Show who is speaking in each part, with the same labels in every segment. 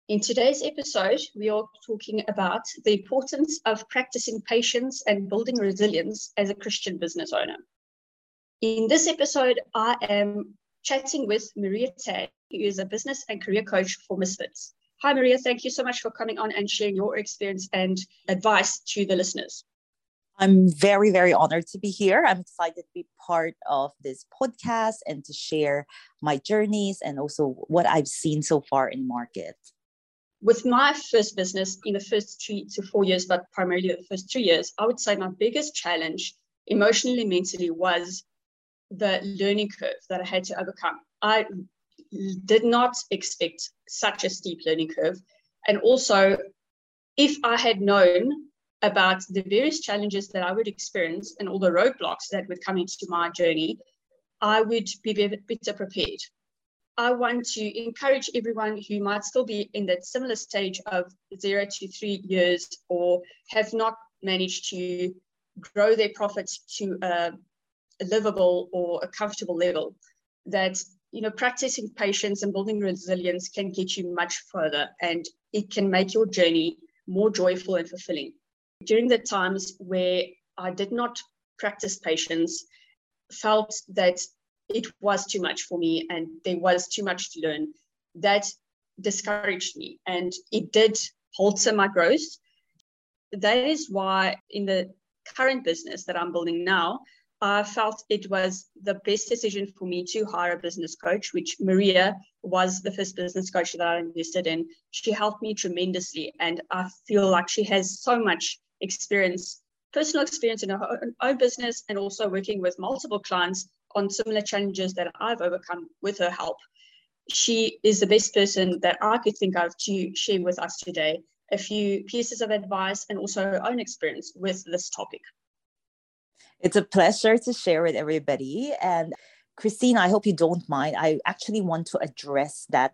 Speaker 1: In today's episode, we are talking about the importance of practicing patience and building resilience as a Christian business owner. In this episode, I am chatting with Maria Tag, who is a business and career coach for Misfits. Hi, Maria. Thank you so much for coming on and sharing your experience and advice to the listeners.
Speaker 2: I'm very, very honored to be here. I'm excited to be part of this podcast and to share my journeys and also what I've seen so far in market.
Speaker 1: With my first business in the first 3 to 4 years, but primarily the first 3 years, I would say my biggest challenge emotionally, mentally was the learning curve that I had to overcome. I did not expect such a steep learning curve. And also, if I had known about the various challenges that I would experience and all the roadblocks that would come into my journey, I would be better prepared. I want to encourage everyone who might still be in that similar stage of 0 to 3 years or have not managed to grow their profits to a livable or a comfortable level, that practicing patience and building resilience can get you much further, and it can make your journey more joyful and fulfilling. During the times where I did not practice patience, felt that it was too much for me and there was too much to learn, that discouraged me and it did halter my growth. That is why in the current business that I'm building now, I felt it was the best decision for me to hire a business coach, which Maria was the first business coach that I invested in. She helped me tremendously, and I feel like she has so much experience, personal experience in her own business, and also working with multiple clients on similar challenges that I've overcome with her help. She is the best person that I could think of to share with us today a few pieces of advice and also her own experience with this topic.
Speaker 2: It's a pleasure to share with everybody. And Christine, I hope you don't mind. I actually want to address that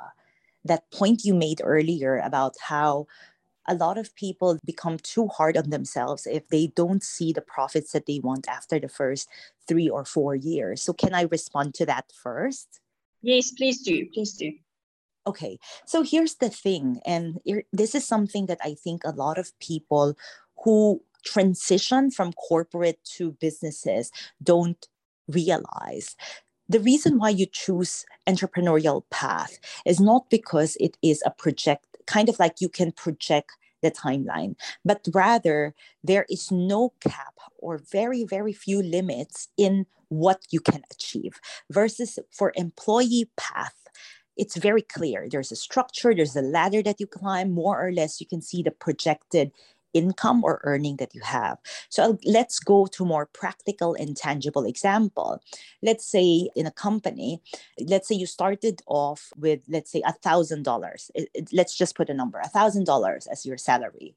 Speaker 2: point you made earlier about how a lot of people become too hard on themselves if they don't see the profits that they want after the first 3 or 4 years. So can I respond to that first?
Speaker 1: Yes, please do. Please do.
Speaker 2: Okay, so here's the thing. And this is something that I think a lot of people who transition from corporate to businesses don't realize. The reason why you choose entrepreneurial path is not because it is a project, kind of like you can project the timeline, but rather there is no cap or very, very few limits in what you can achieve. Versus for employee path, it's very clear. There's a structure, there's a ladder that you climb, more or less you can see the projected income or earning that you have. So let's go to more practical and tangible example. Let's say in a company, let's say you started off with, let's say $1,000. Let's just put a number, $1,000 as your salary.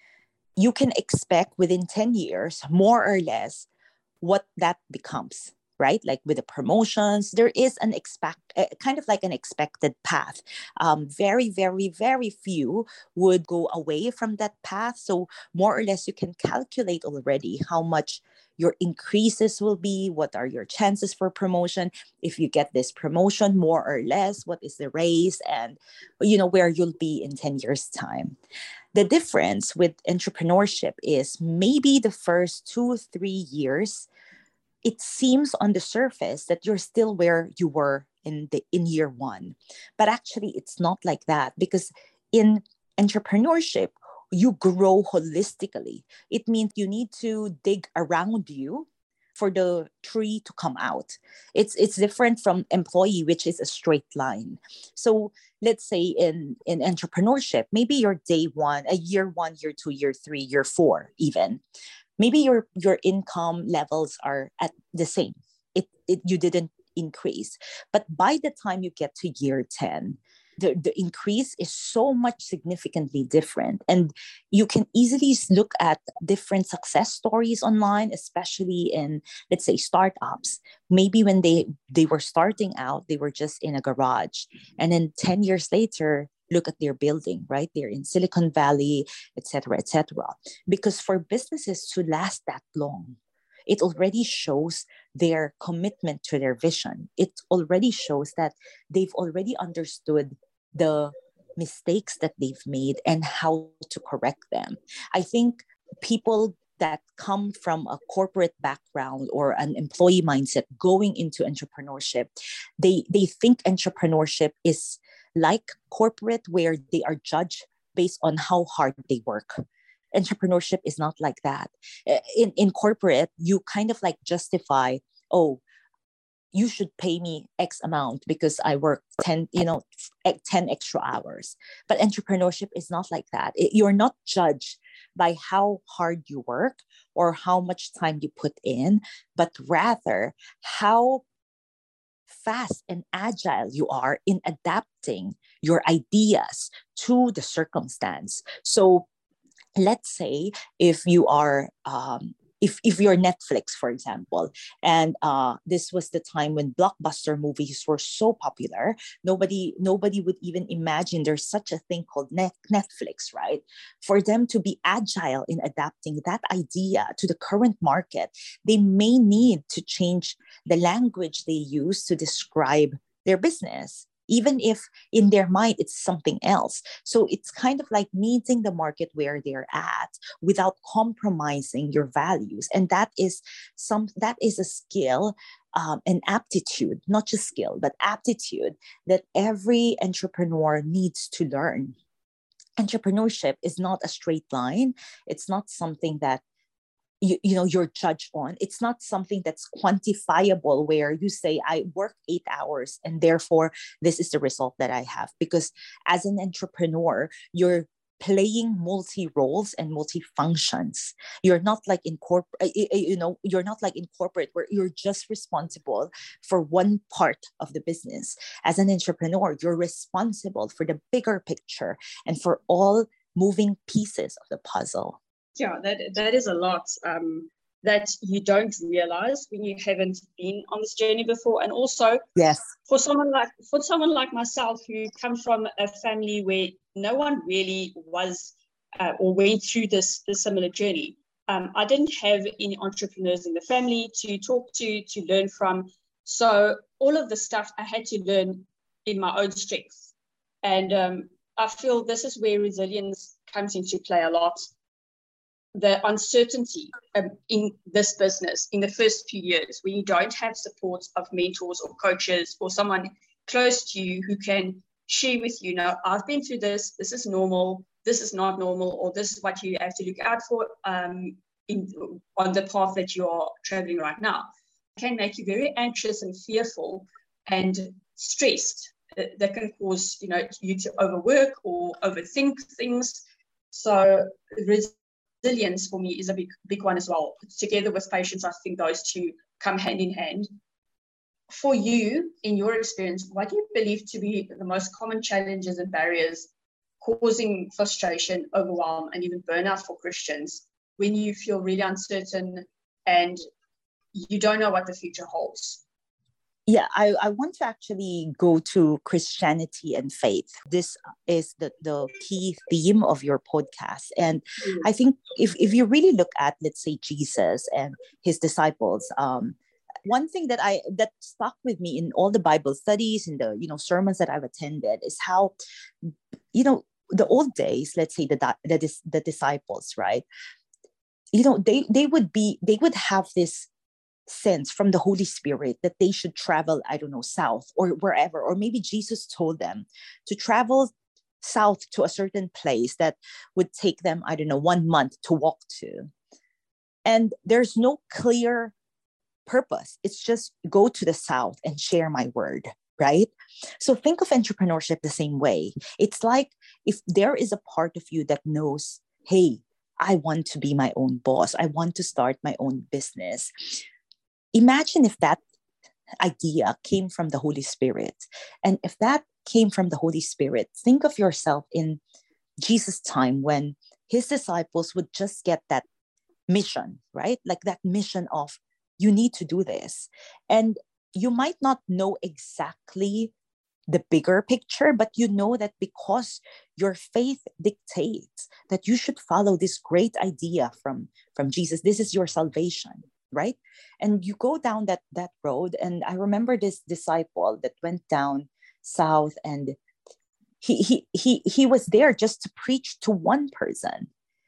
Speaker 2: You can expect within 10 years, more or less, what that becomes. Right? Like with the promotions, there is kind of like an expected path. Very, very, very few would go away from that path. So more or less you can calculate already how much your increases will be, what are your chances for promotion. If you get this promotion, more or less, what is the raise and, where you'll be in 10 years' time. The difference with entrepreneurship is maybe the first 2-3 years, it seems on the surface that you're still where you were in year one. But actually, it's not like that, because in entrepreneurship, you grow holistically. It means you need to dig around you for the tree to come out. It's different from employee, which is a straight line. So let's say in entrepreneurship, maybe your day one, a year 1, year 2, year 3, year 4 even. Maybe your income levels are at the same. You didn't increase. But by the time you get to year 10, the increase is so much significantly different. And you can easily look at different success stories online, especially in, let's say, startups. Maybe when they were starting out, they were just in a garage. And then 10 years later, look at their building, right? They're in Silicon Valley, et cetera, et cetera. Because for businesses to last that long, it already shows their commitment to their vision. It already shows that they've already understood the mistakes that they've made and how to correct them. I think people that come from a corporate background or an employee mindset going into entrepreneurship, they think entrepreneurship is like corporate, where they are judged based on how hard they work. Entrepreneurship is not like that. In corporate, you kind of like justify, oh, you should pay me X amount because I work 10, 10 extra hours. But entrepreneurship is not like that. You're not judged by how hard you work or how much time you put in, but rather how fast and agile you are in adapting your ideas to the circumstance. So let's say if you are if you're Netflix, for example, and this was the time when blockbuster movies were so popular, nobody would even imagine there's such a thing called Netflix, right? For them to be agile in adapting that idea to the current market, they may need to change the language they use to describe their business, even if in their mind it's something else. So it's kind of like meeting the market where they're at without compromising your values. And that is a skill, an aptitude, not just skill, but aptitude that every entrepreneur needs to learn. Entrepreneurship is not a straight line. It's not something that you're judged on. It's not something that's quantifiable where you say, I work 8 hours and therefore this is the result that I have. Because as an entrepreneur, you're playing multi roles and multi functions. You're not like in corporate, you're not like in corporate where you're just responsible for one part of the business. As an entrepreneur, you're responsible for the bigger picture and for all moving pieces of the puzzle.
Speaker 1: Yeah, that is a lot that you don't realize when you haven't been on this journey before. And also,
Speaker 2: yes,
Speaker 1: for someone like myself who comes from a family where no one really was or went through this similar journey, I didn't have any entrepreneurs in the family to talk to learn from. So all of the stuff I had to learn in my own strength. And I feel this is where resilience comes into play a lot. The uncertainty in this business in the first few years, when you don't have support of mentors or coaches or someone close to you who can share with you, I've been through this is normal, this is not normal, or this is what you have to look out for on the path that you're traveling right now, it can make you very anxious and fearful and stressed. That can cause you to overwork or overthink things. So resilience for me is a big one as well. Together with patience, I think those two come hand in hand. For you, in your experience, what do you believe to be the most common challenges and barriers causing frustration, overwhelm, and even burnout for Christians when you feel really uncertain and you don't know what the future holds?
Speaker 2: Yeah, I want to actually go to Christianity and faith. This is the key theme of your podcast. And I think if you really look at, let's say, Jesus and his disciples, one thing that stuck with me in all the Bible studies and the sermons that I've attended is how, the old days, let's say the disciples, right? They would have this sense from the Holy Spirit that they should travel, I don't know, south or wherever, or maybe Jesus told them to travel south to a certain place that would take them, I don't know, 1 month to walk to. And there's no clear purpose. It's just go to the south and share my word, right? So think of entrepreneurship the same way. It's like if there is a part of you that knows, hey, I want to be my own boss. I want to start my own business. Imagine if that idea came from the Holy Spirit. And if that came from the Holy Spirit, think of yourself in Jesus' time when his disciples would just get that mission, right? Like that mission of, you need to do this. And you might not know exactly the bigger picture, but you know that because your faith dictates that you should follow this great idea from Jesus, this is your salvation. Right? And you go down that road. And I remember this disciple that went down south and he was there just to preach to one person.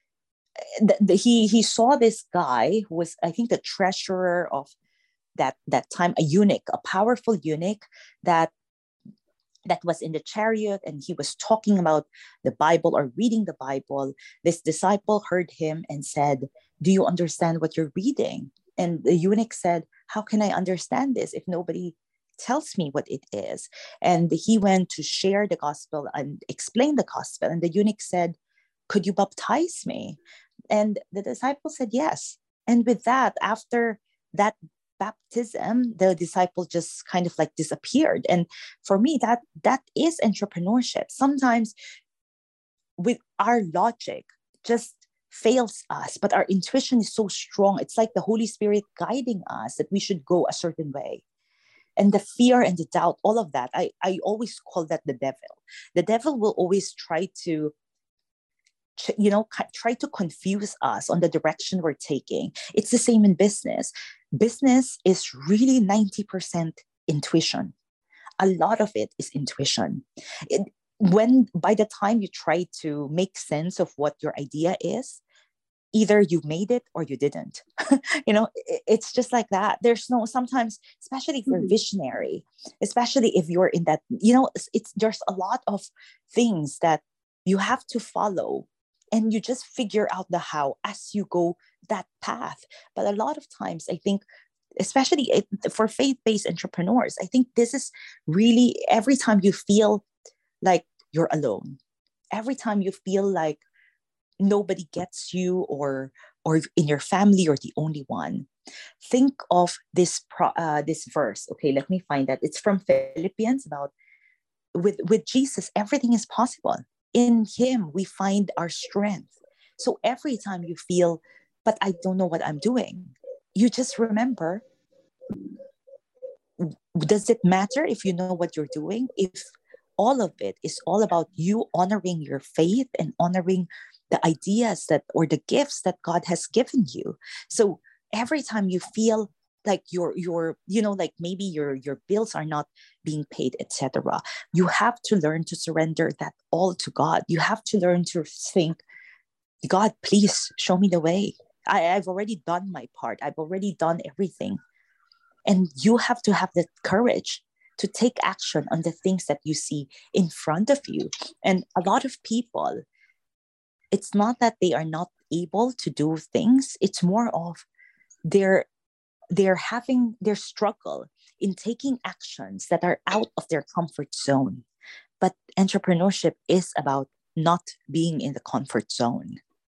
Speaker 2: He saw this guy who was, I think, the treasurer of that time, a eunuch, a powerful eunuch that was in the chariot, and he was talking about the Bible or reading the Bible. This disciple heard him and said, "Do you understand what you're reading?" And the eunuch said, "How can I understand this if nobody tells me what it is?" And he went to share the gospel and explain the gospel. And the eunuch said, "Could you baptize me?" And the disciple said, "Yes." And with that, after that baptism, the disciple just kind of like disappeared. And for me, that is entrepreneurship. Sometimes with our logic just fails us, but our intuition is so strong. It's like the Holy Spirit guiding us that we should go a certain way. And the fear and the doubt, all of that, I always call that the devil. The devil will always try to try to confuse us on the direction we're taking. It's the same in business. Business is really 90% intuition. A lot of it is intuition. When by the time you try to make sense of what your idea is, either you made it or you didn't. It's just like that. There's no, sometimes, especially if you're visionary, especially if you're in that, there's a lot of things that you have to follow, and you just figure out the how as you go that path. But a lot of times, I think, especially for faith-based entrepreneurs, I think this is really, every time you feel like you're alone, every time you feel like nobody gets you, or in your family you're the only one, think of this verse. Okay, let me find that. It's from Philippians, about with Jesus everything is possible. In him we find our strength. So every time you feel, but I don't know what I'm doing, you just remember, does it matter if you know what you're doing, if all of it is all about you honoring your faith and honoring the ideas that, or the gifts that God has given you? So every time you feel like you're like maybe your bills are not being paid, etc., you have to learn to surrender that all to God. You have to learn to think, God, please show me the way. I've already done my part. I've already done everything. And you have to have the courage to take action on the things that you see in front of you. And a lot of people, it's not that they are not able to do things, it's more of they're having their struggle in taking actions that are out of their comfort zone. But entrepreneurship is about not being in the comfort zone.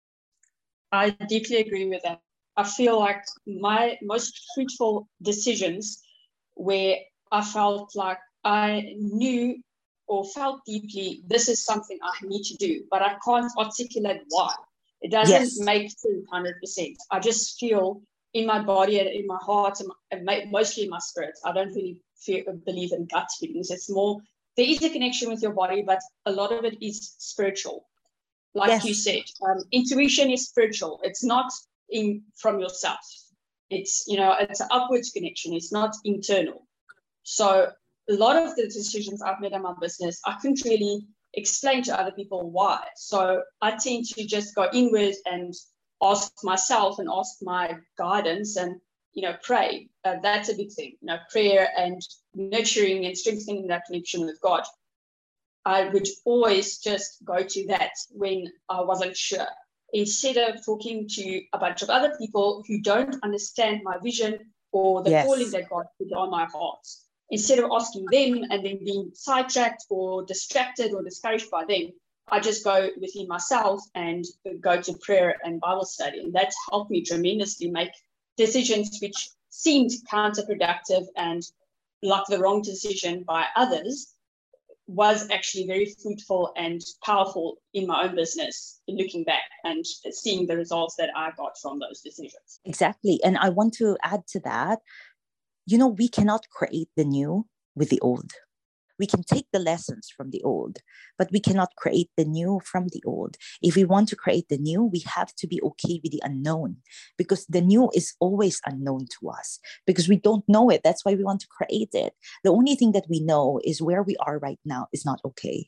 Speaker 1: I deeply agree with that. I feel like my most fruitful decisions where I felt like I knew or felt deeply, this is something I need to do, but I can't articulate why. It doesn't make sense 100%. I just feel in my body and in my heart, and mostly in my spirit. I don't really believe in gut feelings. It's more, there is a connection with your body, but a lot of it is spiritual. Like you said, intuition is spiritual. It's not from yourself. It's, it's an upwards connection. It's not internal. So a lot of the decisions I've made in my business, I couldn't really explain to other people why. So I tend to just go inward and ask myself and ask my guidance and, pray. That's a big thing, prayer and nurturing and strengthening that connection with God. I would always just go to that when I wasn't sure, instead of talking to a bunch of other people who don't understand my vision or the calling that God put on my heart. Instead of asking them and then being sidetracked or distracted or discouraged by them, I just go within myself and go to prayer and Bible study. And that's helped me tremendously make decisions which seemed counterproductive and like the wrong decision by others, was actually very fruitful and powerful in my own business, in looking back and seeing the results that I got from those decisions.
Speaker 2: Exactly. And I want to add to that, we cannot create the new with the old. We can take the lessons from the old, but we cannot create the new from the old. If we want to create the new, we have to be okay with the unknown, because the new is always unknown to us because we don't know it. That's why we want to create it. The only thing that we know is where we are right now is not okay.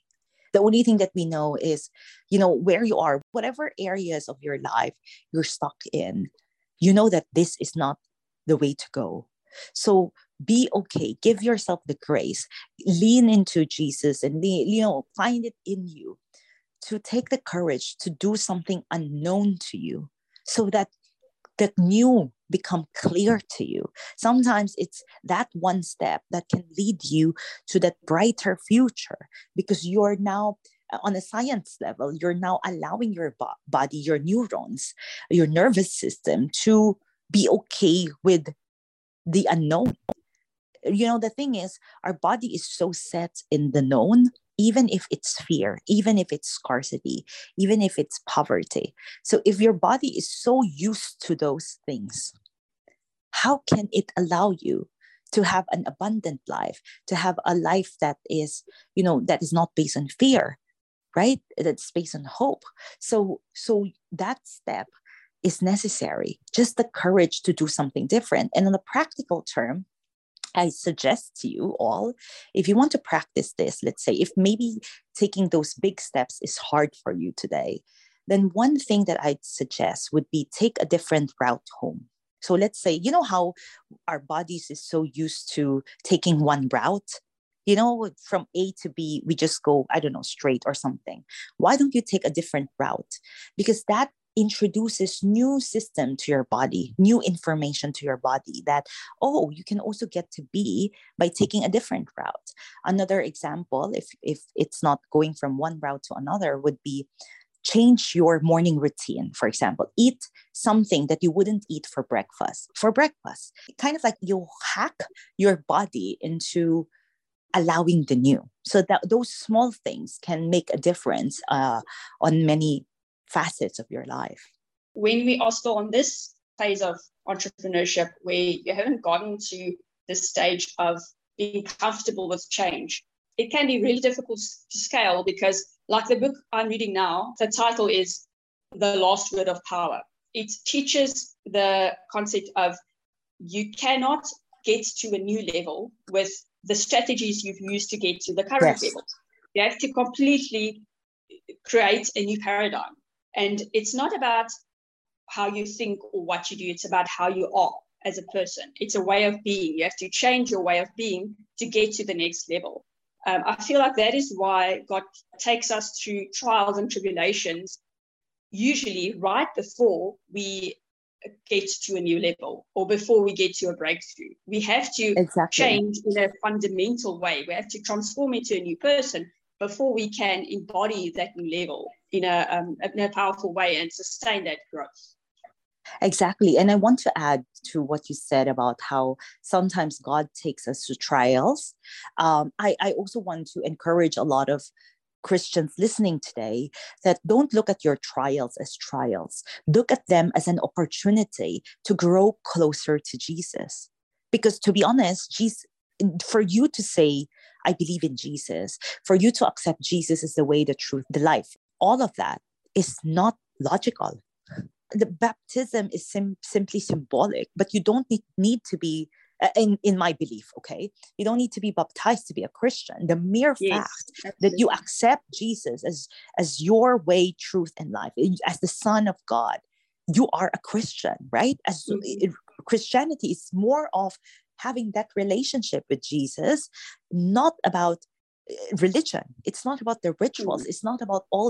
Speaker 2: The only thing that we know is, where you are, whatever areas of your life you're stuck in, you know that this is not the way to go. So be okay. Give yourself the grace. Lean into Jesus and, find it in you to take the courage to do something unknown to you so that new become clear to you. Sometimes it's that one step that can lead you to that brighter future, because you're now on a science level, you're now allowing your body, your neurons, your nervous system to be okay with the unknown. The thing is, our body is so set in the known, even if it's fear, even if it's scarcity, even if it's poverty. So if your body is so used to those things, how can it allow you to have an abundant life, to have a life that is, that is not based on fear, right? That's based on hope. So that step is necessary, just the courage to do something different. And on a practical term, I suggest to you all, if you want to practice this, let's say if maybe taking those big steps is hard for you today, then one thing that I'd suggest would be take a different route home. So let's say, how our bodies is so used to taking one route, from A to B, we just go, I don't know, straight or something. Why don't you take a different route? Because that introduces new system to your body, new information to your body that, you can also get to B by taking a different route. Another example, if it's not going from one route to another, would be change your morning routine. For example, eat something that you wouldn't eat for breakfast. Kind of like you hack your body into allowing the new. So that those small things can make a difference on many facets of your life.
Speaker 1: When we are still on this phase of entrepreneurship where you haven't gotten to the stage of being comfortable with change, it can be really difficult to scale, because like the book I'm reading now, the title is The Last Word of Power. It teaches the concept of you cannot get to a new level with the strategies you've used to get to the current level. You have to completely create a new paradigm. And it's not about how you think or what you do. It's about how you are as a person. It's a way of being. You have to change your way of being to get to the next level. I feel like that is why God takes us through trials and tribulations, usually right before we get to a new level or before we get to a breakthrough. We have to change in a fundamental way. We have to transform into a new person before we can embody that new level in a powerful way and sustain that growth.
Speaker 2: Exactly. And I want to add to what you said about how sometimes God takes us to trials. I also want to encourage a lot of Christians listening today that don't look at your trials as trials. Look at them as an opportunity to grow closer to Jesus. Because to be honest, Jesus, for you to say, I believe in Jesus, for you to accept Jesus as the way, the truth, the life, all of that is not logical. The baptism is simply symbolic, but you don't need to be, in my belief, okay? You don't need to be baptized to be a Christian. The mere fact that you accept Jesus as your way, truth, and life, as the Son of God, you are a Christian, right? Christianity is more of having that relationship with Jesus, not about religion. It's not about the rituals. It's not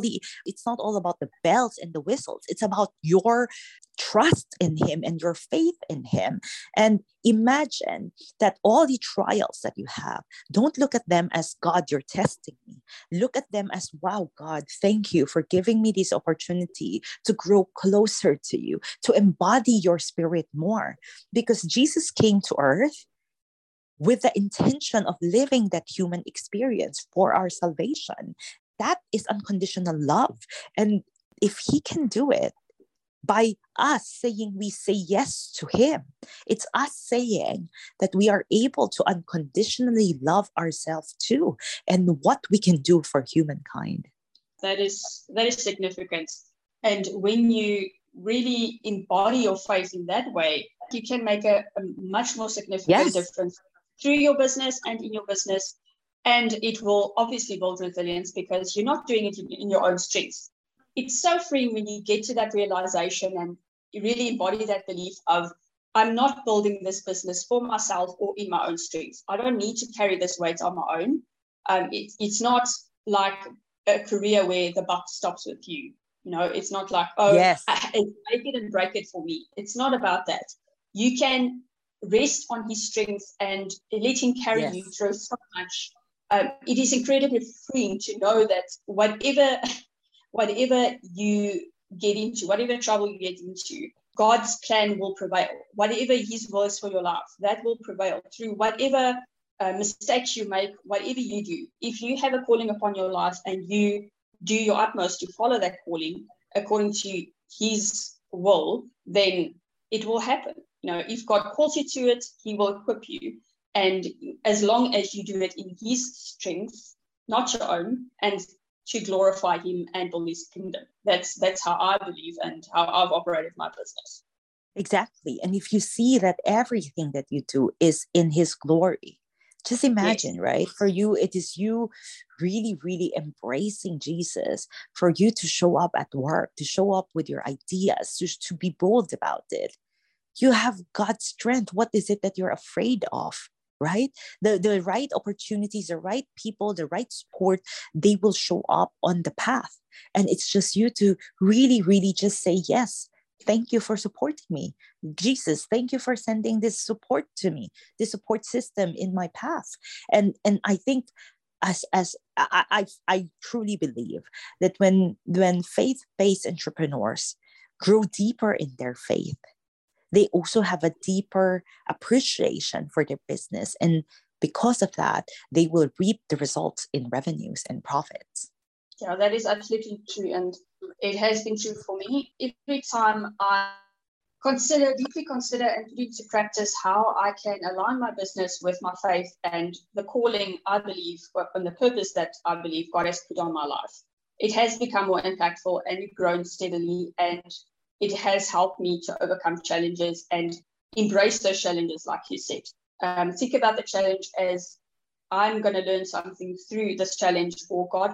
Speaker 2: all about the bells and the whistles. It's about your trust in him and your faith in him. And imagine that all the trials that you have, don't look at them as, God, you're testing me. Look at them as, wow, God, thank you for giving me this opportunity to grow closer to you, to embody your spirit more. Because Jesus came to earth with the intention of living that human experience for our salvation. That is unconditional love. And if he can do it by us saying we say yes to him, it's us saying that we are able to unconditionally love ourselves too, and what we can do for humankind.
Speaker 1: That is significant. And when you really embody your faith in that way, you can make a much more significant difference through your business and in your business. And it will obviously build resilience because you're not doing it in your own strength. It's so freeing when you get to that realization and you really embody that belief of, I'm not building this business for myself or in my own strength. I don't need to carry this weight on my own. It's not like a career where the buck stops with you. You know, it's not like, oh,
Speaker 2: Yes.
Speaker 1: Make it and break it for me. It's not about that. You can rest on his strength and let him carry you through so much. It is incredibly freeing to know that whatever you get into, whatever trouble you get into, God's plan will prevail. Whatever his will is for your life, that will prevail through whatever mistakes you make, whatever you do. If you have a calling upon your life and you do your utmost to follow that calling according to his will, then it will happen. You know, if God calls you to it, he will equip you. And as long as you do it in his strength, not your own, and to glorify him and build his kingdom. That's how I believe and how I've operated my business.
Speaker 2: Exactly. And if you see that everything that you do is in his glory, just imagine, right? For you, it is you really, really embracing Jesus, for you to show up at work, to show up with your ideas, to be bold about it. You have God's strength. What is it that you're afraid of? Right? The right opportunities, the right people, the right support, they will show up on the path. And it's just you to really, really just say, yes, thank you for supporting me. Jesus, thank you for sending this support to me, this support system in my path. And I think as I truly believe that when faith-based entrepreneurs grow deeper in their faith, they also have a deeper appreciation for their business. And because of that, they will reap the results in revenues and profits.
Speaker 1: Yeah, that is absolutely true. And it has been true for me. Every time I deeply consider and put into practice how I can align my business with my faith and the calling I believe, and the purpose that I believe God has put on my life, it has become more impactful and it's grown steadily, and it has helped me to overcome challenges and embrace those challenges, like you said. Think about the challenge as, I'm going to learn something through this challenge, or God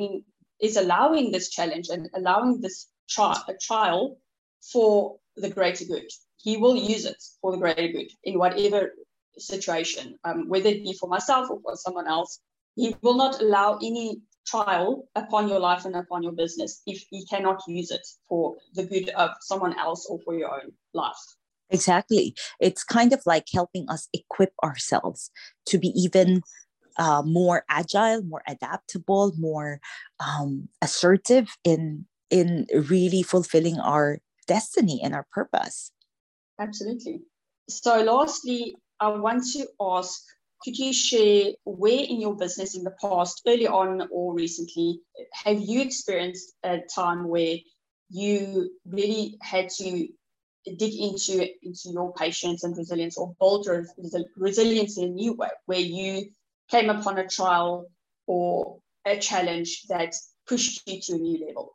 Speaker 1: is allowing this challenge and allowing this trial for the greater good. He will use it for the greater good in whatever situation, whether it be for myself or for someone else. He will not allow any trial upon your life and upon your business if he cannot use it for the good of someone else or for your own life.
Speaker 2: Exactly. It's kind of like helping us equip ourselves to be even more agile, more adaptable, more assertive in really fulfilling our destiny and our purpose.
Speaker 1: Absolutely. So lastly, I want to ask, could you share where in your business in the past, early on or recently, have you experienced a time where you really had to dig into your patience and resilience, or build resilience in a new way, where you came upon a trial or a challenge that pushed you to a new level?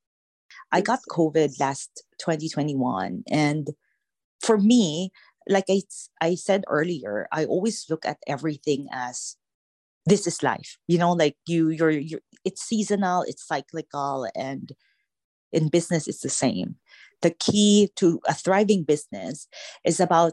Speaker 2: I got COVID last 2021. And for me, like I said earlier, I always look at everything as, this is life. You know, like you're it's seasonal, it's cyclical, and in business it's the same. The key to a thriving business is about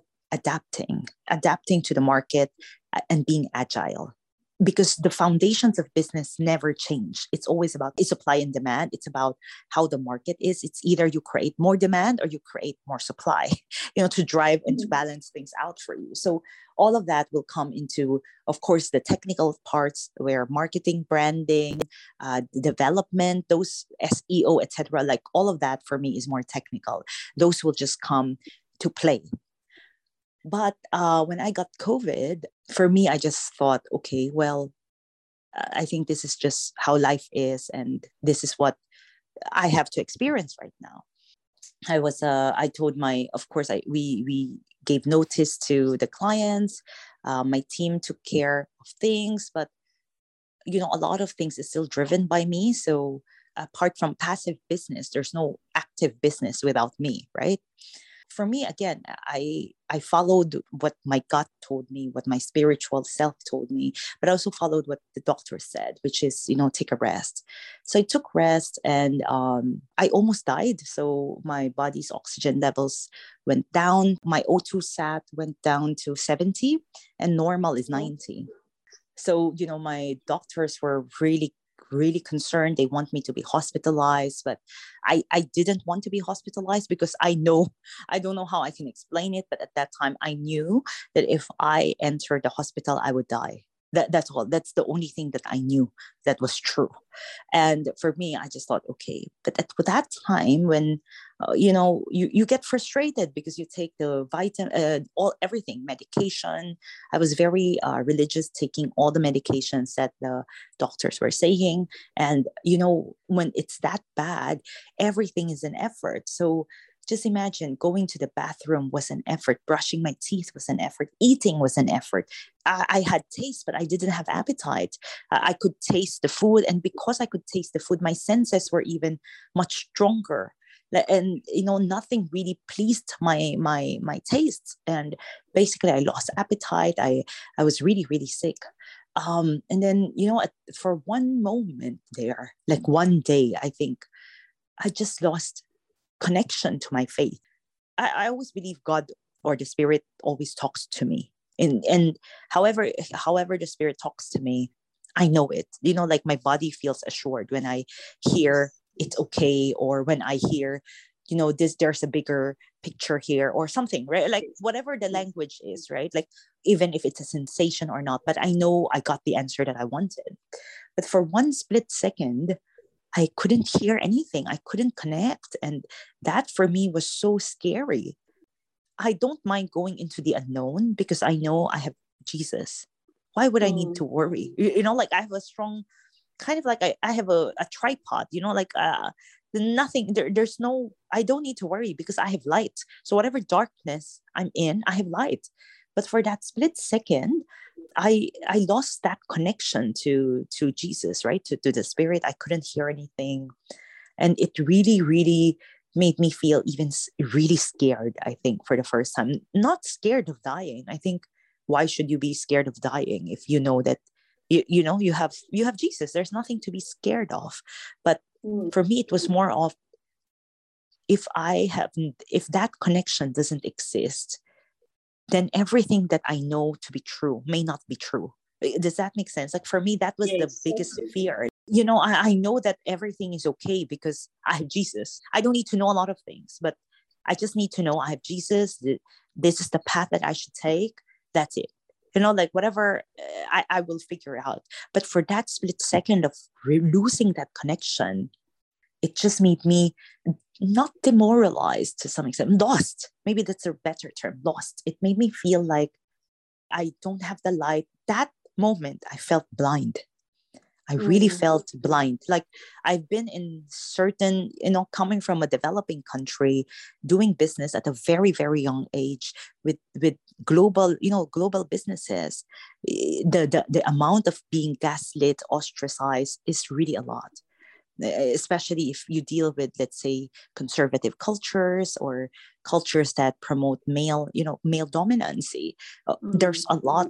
Speaker 2: adapting to the market and being agile, because the foundations of business never change. It's always about supply and demand. It's about how the market is. It's either you create more demand or you create more supply, to drive and to balance things out for you. So all of that will come into, of course, the technical parts, where marketing, branding, development, those SEO, etc. Like all of that for me is more technical. Those will just come to play. But when I got COVID, for me, I just thought, okay, well, I think this is just how life is, and this is what I have to experience right now. I told of course, we gave notice to the clients. My team took care of things, but a lot of things is still driven by me. So apart from passive business, there's no active business without me, right? for me, again, I followed what my gut told me, what my spiritual self told me, but I also followed what the doctor said, which is, take a rest. So I took rest, and I almost died. So my body's oxygen levels went down. My O2 sat went down to 70, and normal is 90. So, my doctors were really, really concerned. They want me to be hospitalized, but I didn't want to be hospitalized because I don't know how I can explain it. But at that time, I knew that if I entered the hospital, I would die. That's all. That's the only thing that I knew that was true. And for me, I just thought, okay. But at that time, when you get frustrated because you take the everything, medication. I was very religious, taking all the medications that the doctors were saying. And when it's that bad, everything is an effort. So just imagine, going to the bathroom was an effort. Brushing my teeth was an effort. Eating was an effort. I had taste, but I didn't have appetite. I could taste the food. And because I could taste the food, my senses were even much stronger. And, nothing really pleased my taste. And basically, I lost appetite. I was really, really sick. And then, for one moment there, like one day, I think I just lost connection to my faith. I always believe God or the Spirit always talks to me. And however the Spirit talks to me, I know it. Like my body feels assured when I hear it's okay, or when I hear, there's a bigger picture here or something, right? Like whatever the language is, right? Like even if it's a sensation or not, but I know I got the answer that I wanted. But for one split second, I couldn't hear anything. I couldn't connect. And that for me was so scary. I don't mind going into the unknown because I know I have Jesus. Why would I need to worry? Like I have a strong, kind of like I have a tripod, like nothing, there's no, I don't need to worry because I have light. So whatever darkness I'm in, I have light. But for that split second, I lost that connection to Jesus, right? To the Spirit. I couldn't hear anything. And it really, really made me feel even really scared, I think, for the first time. Not scared of dying. I think, why should you be scared of dying if you know that you have Jesus? There's nothing to be scared of. But for me, it was more of, if that connection doesn't exist, then everything that I know to be true may not be true. Does that make sense? Like for me, that was the biggest fear. I know that everything is okay because I have Jesus. I don't need to know a lot of things, but I just need to know I have Jesus. This is the path that I should take. That's it. Like whatever, I will figure out. But for that split second of losing that connection, it just made me not demoralized, to some extent, lost. Maybe that's a better term, lost. It made me feel like I don't have the light. That moment, I felt blind. I really felt blind. Like I've been in certain, coming from a developing country, doing business at a very, very young age with global, global businesses. The amount of being gaslit, ostracized is really a lot. Especially if you deal with, let's say, conservative cultures or cultures that promote male dominancy. There's a lot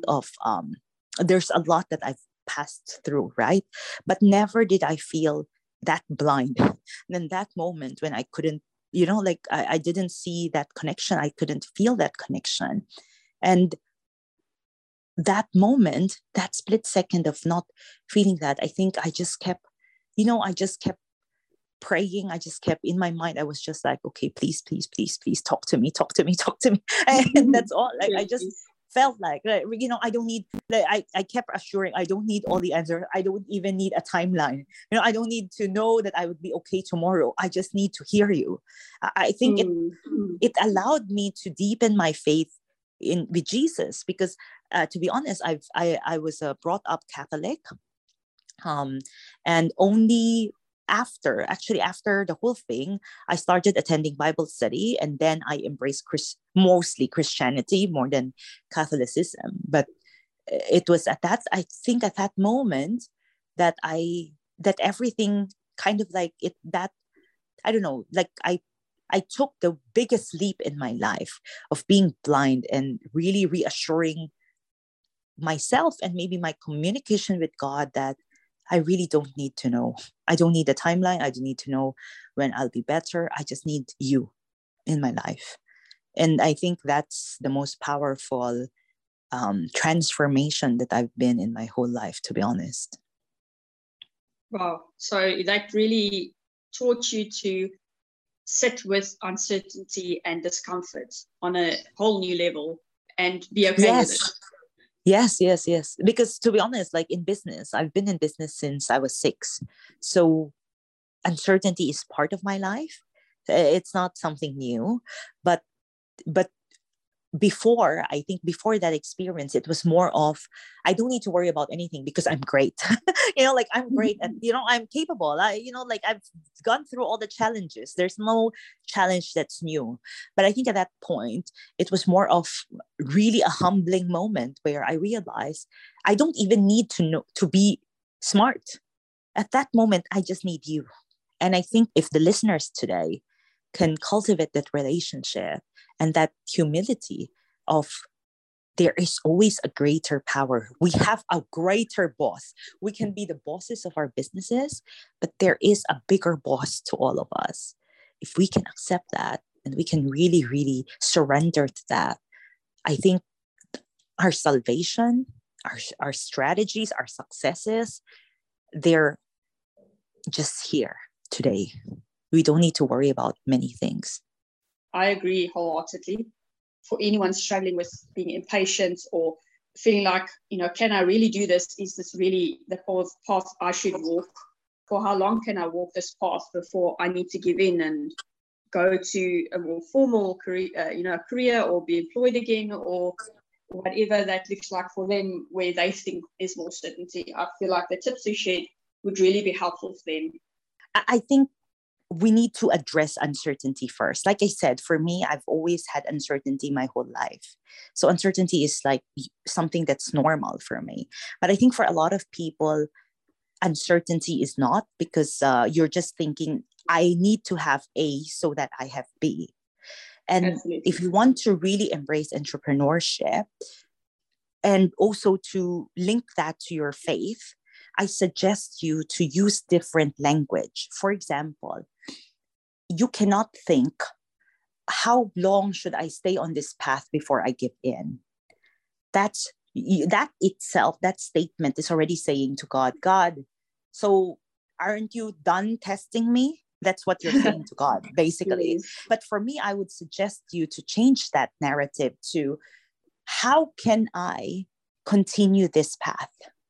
Speaker 2: that I've passed through, right? But never did I feel that blind. And then that moment when I couldn't, I didn't see that connection, I couldn't feel that connection. And that moment, that split second of not feeling that, I think I just kept praying. I just kept in my mind. I was just like, okay, please, please, please, please talk to me. And that's all. Like, I just felt like, I don't need, I kept assuring, I don't need all the answers. I don't even need a timeline. I don't need to know that I would be okay tomorrow. I just need to hear you. I think it allowed me to deepen my faith with Jesus, because to be honest, I was brought up Catholic. And only after the whole thing, I started attending Bible study, and then I embraced mostly Christianity more than Catholicism. But it was at that moment that everything kind of like it, that I don't know, like I I took the biggest leap in my life of being blind and really reassuring myself and maybe my communication with God that I really don't need to know. I don't need a timeline. I don't need to know when I'll be better. I just need you in my life. And I think that's the most powerful transformation that I've been in my whole life, to be honest.
Speaker 1: Wow. So that really taught you to sit with uncertainty and discomfort on a whole new level and be okay with it.
Speaker 2: Yes. Because to be honest, like in business, I've been in business since I was 6. So uncertainty is part of my life. It's not something new, but before, I think before that experience, it was more of, I don't need to worry about anything because I'm great. Like I'm great at, I'm capable. Like I've gone through all the challenges. There's no challenge that's new. But I think at that point, it was more of really a humbling moment where I realized I don't even need to know to be smart. At that moment, I just need you. And I think if the listeners today can cultivate that relationship and that humility of there is always a greater power. We have a greater boss. We can be the bosses of our businesses, but there is a bigger boss to all of us. If we can accept that and we can really, really surrender to that, I think our salvation, our strategies, our successes, they're just here today. We don't need to worry about many things.
Speaker 1: I agree wholeheartedly. For anyone struggling with being impatient or feeling like, can I really do this? Is this really the path I should walk? For how long can I walk this path before I need to give in and go to a more formal career or be employed again or whatever that looks like for them, where they think is more certainty? I feel like the tips you shared would really be helpful for them.
Speaker 2: I think we need to address uncertainty first. Like I said, for me, I've always had uncertainty my whole life. So uncertainty is like something that's normal for me. But I think for a lot of people, uncertainty is not, because you're just thinking, I need to have A so that I have B. And
Speaker 1: Absolutely.
Speaker 2: If you want to really embrace entrepreneurship and also to link that to your faith, I suggest you to use different language. For example, you cannot think, how long should I stay on this path before I give in? That itself, that statement is already saying to God, so aren't you done testing me? That's what you're saying to God, basically. Yes. But for me, I would suggest you to change that narrative to, how can I continue this path?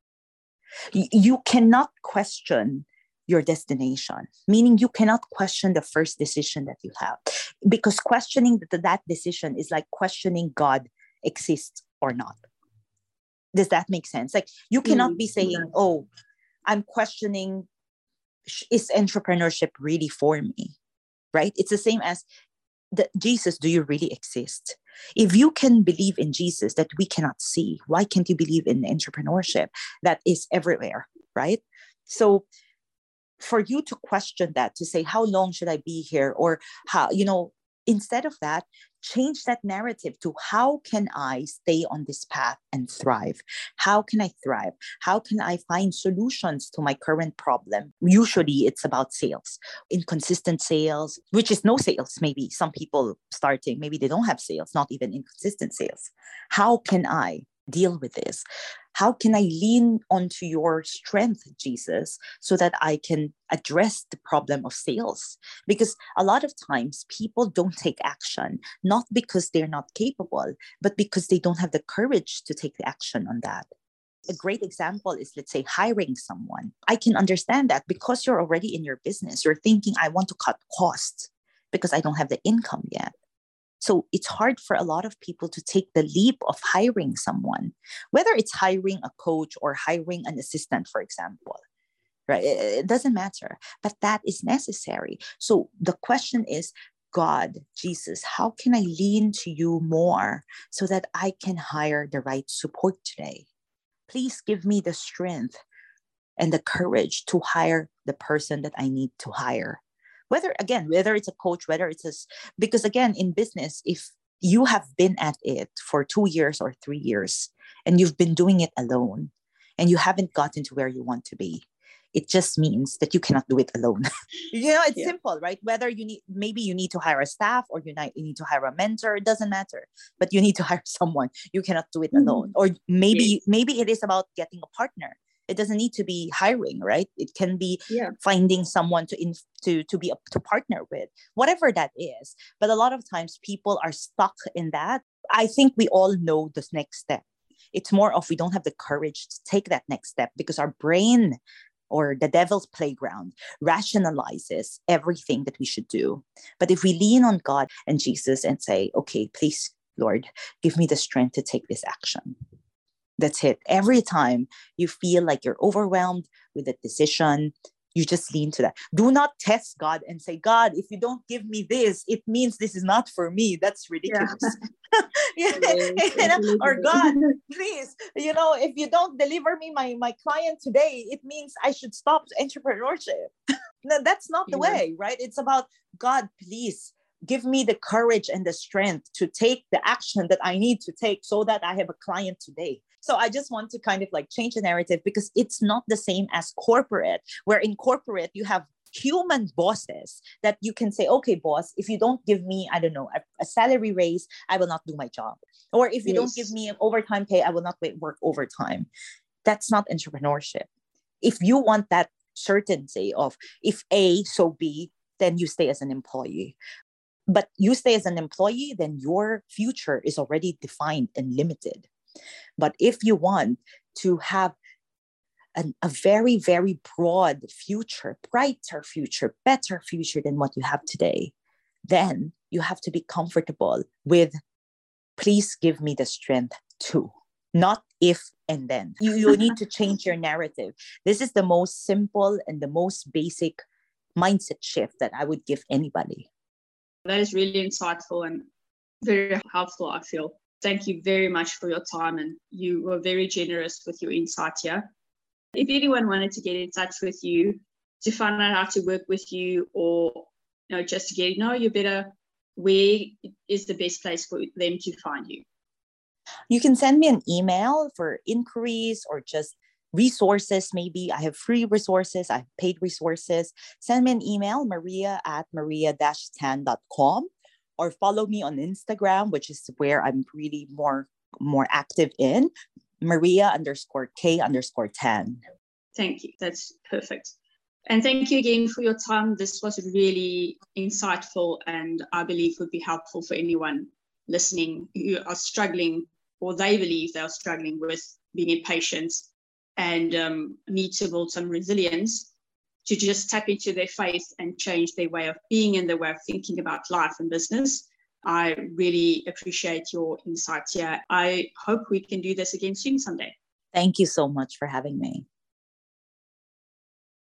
Speaker 2: You cannot question your destination, meaning you cannot question the first decision that you have, because questioning that decision is like questioning God exists or not. Does that make sense? Like you cannot be saying, oh, I'm questioning, is entrepreneurship really for me? Right? It's the same as Jesus, do you really exist? If you can believe in Jesus that we cannot see, why can't you believe in entrepreneurship that is everywhere, right? So for you to question that, to say, how long should I be here? Or how, instead of that, change that narrative to, how can I stay on this path and thrive? How can I thrive? How can I find solutions to my current problem? Usually it's about sales, inconsistent sales, which is no sales. Maybe some people starting, maybe they don't have sales, not even inconsistent sales. How can I deal with this? How can I lean onto your strength, Jesus, so that I can address the problem of sales? Because a lot of times people don't take action, not because they're not capable, but because they don't have the courage to take the action on that. A great example is, let's say, hiring someone. I can understand that because you're already in your business. You're thinking, I want to cut costs because I don't have the income yet. So it's hard for a lot of people to take the leap of hiring someone, whether it's hiring a coach or hiring an assistant, for example, right? It doesn't matter, but that is necessary. So the question is, God, Jesus, how can I lean to you more so that I can hire the right support today? Please give me the strength and the courage to hire the person that I need to hire. whether it's a coach, because again, in business, if you have been at it for 2 years or 3 years and you've been doing it alone and you haven't gotten to where you want to be, it just means that you cannot do it alone. It's simple, right? Whether maybe you need to hire a staff or you need to hire a mentor, it doesn't matter, but you need to hire someone. You cannot do it alone. Or maybe it is about getting a partner. It doesn't need to be hiring, right? It can be finding someone to partner with, whatever that is. But a lot of times people are stuck in that. I think we all know this next step. It's more of we don't have the courage to take that next step because our brain, or the devil's playground, rationalizes everything that we should do. But if we lean on God and Jesus and say, okay, please, Lord, give me the strength to take this action. That's it. Every time you feel like you're overwhelmed with a decision, you just lean to that. Do not test God and say, God, if you don't give me this, it means this is not for me. That's ridiculous. Or God, please, if you don't deliver me my client today, it means I should stop entrepreneurship. No, that's not the way, right? It's about, God, please give me the courage and the strength to take the action that I need to take so that I have a client today. So I just want to kind of like change the narrative, because it's not the same as corporate, where in corporate you have human bosses that you can say, okay, boss, if you don't give me, I don't know, a salary raise, I will not do my job. Or if you don't give me an overtime pay, I will not work overtime. That's not entrepreneurship. If you want that certainty of if A, so B, then you stay as an employee. But you stay as an employee, then your future is already defined and limited. But if you want to have a very, very broad future, brighter future, better future than what you have today, then you have to be comfortable with, please give me the strength to, not if and then. You need to change your narrative. This is the most simple and the most basic mindset shift that I would give anybody.
Speaker 1: That is really insightful and very helpful, I feel. Thank you very much for your time, and you were very generous with your insight here. If anyone wanted to get in touch with you to find out how to work with you, or just to get to know you better, where is the best place for them to find you?
Speaker 2: You can send me an email for inquiries or just resources. Maybe I have free resources, I have paid resources. Send me an email, maria@maria-tan.com, or follow me on Instagram, which is where I'm really more active in, Maria_K_Tan.
Speaker 1: Thank you. That's perfect. And thank you again for your time. This was really insightful, and I believe would be helpful for anyone listening who are struggling, or they believe they are struggling with being impatient and need to build some resilience to just tap into their faith and change their way of being and their way of thinking about life and business. I really appreciate your insights here. I hope we can do this again soon someday.
Speaker 2: Thank you so much for having me.